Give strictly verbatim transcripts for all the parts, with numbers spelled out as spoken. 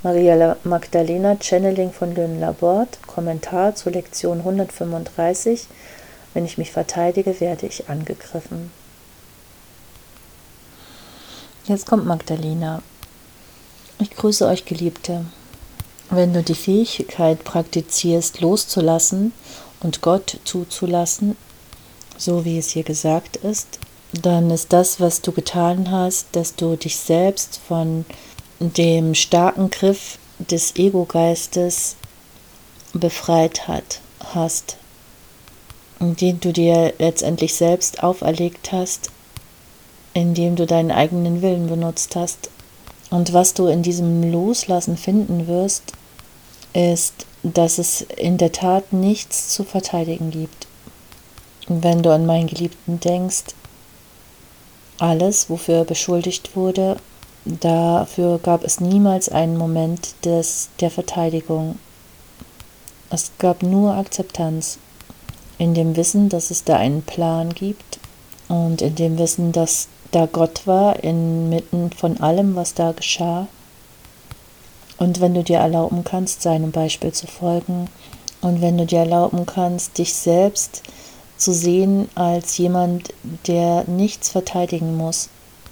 Maria Magdalena, Channeling von Lynn Laborde, Kommentar zu Lektion hundertfünfunddreißig. Wenn ich mich verteidige, werde ich angegriffen. Jetzt kommt Magdalena. Ich grüße euch, Geliebte. Wenn du die Fähigkeit praktizierst, loszulassen und Gott zuzulassen, so wie es hier gesagt ist, dann ist das, was du getan hast, dass du dich selbst von dem starken Griff des Ego-Geistes befreit hat, hast, den du dir letztendlich selbst auferlegt hast, indem du deinen eigenen Willen benutzt hast. Und was du in diesem Loslassen finden wirst, ist, dass es in der Tat nichts zu verteidigen gibt. Und wenn du an meinen Geliebten denkst, alles, wofür er beschuldigt wurde, dafür gab es niemals einen Moment des, der Verteidigung. Es gab nur Akzeptanz, in dem Wissen, dass es da einen Plan gibt und in dem Wissen, dass da Gott war, inmitten von allem, was da geschah. Und wenn du dir erlauben kannst, seinem Beispiel zu folgen und wenn du dir erlauben kannst, dich selbst zu sehen als jemand, der nichts verteidigen muss.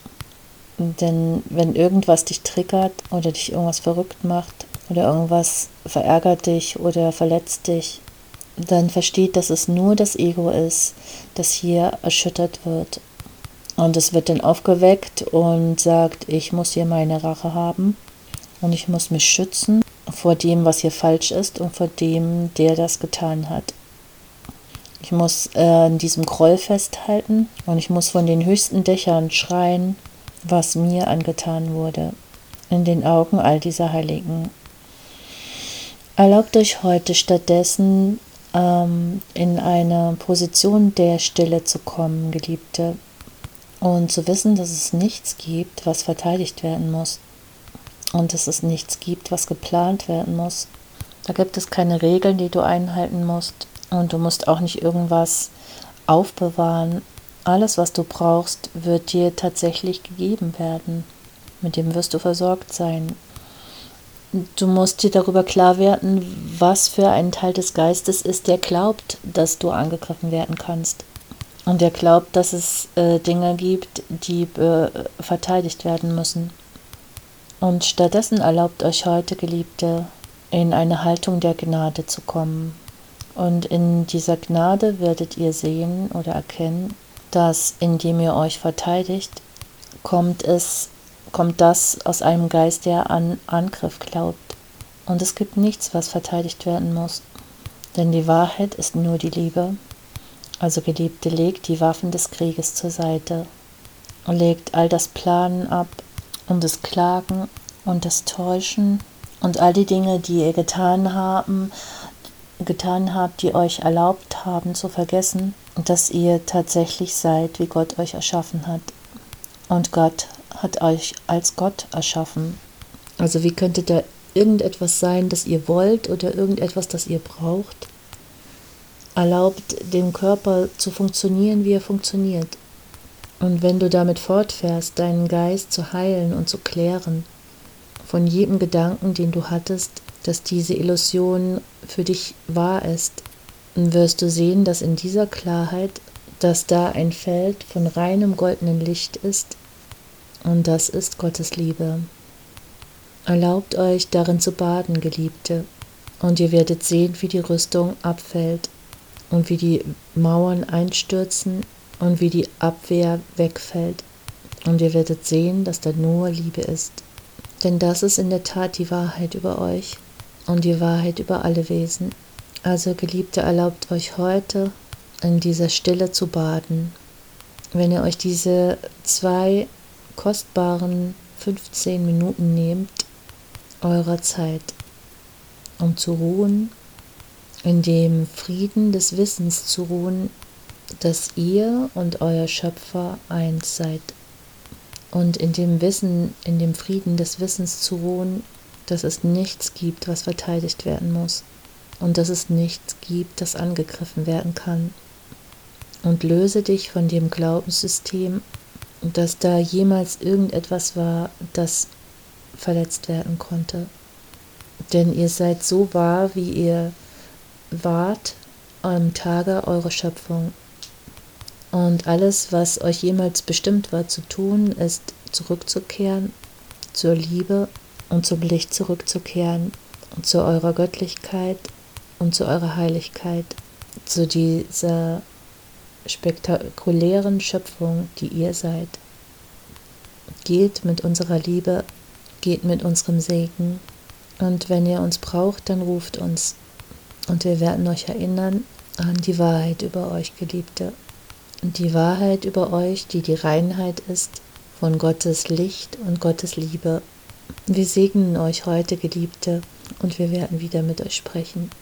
Denn wenn irgendwas dich triggert oder dich irgendwas verrückt macht oder irgendwas verärgert dich oder verletzt dich, dann versteht, dass es nur das Ego ist, das hier erschüttert wird. Und es wird dann aufgeweckt und sagt, ich muss hier meine Rache haben und ich muss mich schützen vor dem, was hier falsch ist und vor dem, der das getan hat. Ich muss äh, an diesem Groll festhalten und ich muss von den höchsten Dächern schreien, was mir angetan wurde, in den Augen all dieser Heiligen. Erlaubt euch heute stattdessen ähm, in eine Position der Stille zu kommen, Geliebte, und zu wissen, dass es nichts gibt, was verteidigt werden muss und dass es nichts gibt, was geplant werden muss. Da gibt es keine Regeln, die du einhalten musst und du musst auch nicht irgendwas aufbewahren. Alles, was du brauchst, wird dir tatsächlich gegeben werden. Mit dem wirst du versorgt sein. Du musst dir darüber klar werden, was für ein Teil des Geistes ist, der glaubt, dass du angegriffen werden kannst. Und der glaubt, dass es äh, Dinge gibt, die äh, verteidigt werden müssen. Und stattdessen erlaubt euch heute, Geliebte, in eine Haltung der Gnade zu kommen. Und in dieser Gnade werdet ihr sehen oder erkennen, dass indem ihr euch verteidigt, kommt es, kommt das aus einem Geist, der an Angriff glaubt. Und es gibt nichts, was verteidigt werden muss. Denn die Wahrheit ist nur die Liebe. Also Geliebte, legt die Waffen des Krieges zur Seite und legt all das Planen ab und das Klagen und das Täuschen und all die Dinge, die ihr getan haben, getan habt, die euch erlaubt haben zu vergessen, dass ihr tatsächlich seid, wie Gott euch erschaffen hat. Und Gott hat euch als Gott erschaffen. Also wie könnte da irgendetwas sein, das ihr wollt oder irgendetwas, das ihr braucht? Erlaubt dem Körper zu funktionieren, wie er funktioniert. Und wenn du damit fortfährst, deinen Geist zu heilen und zu klären, von jedem Gedanken, den du hattest, dass diese Illusion für dich wahr ist, dann wirst du sehen, dass in dieser Klarheit, dass da ein Feld von reinem goldenen Licht ist, und das ist Gottes Liebe. Erlaubt euch, darin zu baden, Geliebte, und ihr werdet sehen, wie die Rüstung abfällt und wie die Mauern einstürzen und wie die Abwehr wegfällt. Und ihr werdet sehen, dass da nur Liebe ist. Denn das ist in der Tat die Wahrheit über euch und die Wahrheit über alle Wesen. Also, Geliebte, erlaubt euch heute, in dieser Stille zu baden. Wenn ihr euch diese zwei kostbaren fünfzehn Minuten nehmt, eurer Zeit, um zu ruhen, in dem Frieden des Wissens zu ruhen, dass ihr und euer Schöpfer eins seid. Und in dem Wissen, in dem Frieden des Wissens zu ruhen, dass es nichts gibt, was verteidigt werden muss. Und dass es nichts gibt, das angegriffen werden kann. Und löse dich von dem Glaubenssystem, dass da jemals irgendetwas war, das verletzt werden konnte. Denn ihr seid so wahr, wie ihr wart am Tage eurer Schöpfung. Und alles, was euch jemals bestimmt war zu tun, ist zurückzukehren zur Liebe und zum Licht zurückzukehren und zu eurer Göttlichkeit und zu eurer Heiligkeit, zu dieser spektakulären Schöpfung, die ihr seid. Geht mit unserer Liebe, geht mit unserem Segen. Und wenn ihr uns braucht, dann ruft uns. Und wir werden euch erinnern an die Wahrheit über euch, Geliebte. Und die Wahrheit über euch, die die Reinheit ist von Gottes Licht und Gottes Liebe. Wir segnen euch heute, Geliebte, und wir werden wieder mit euch sprechen.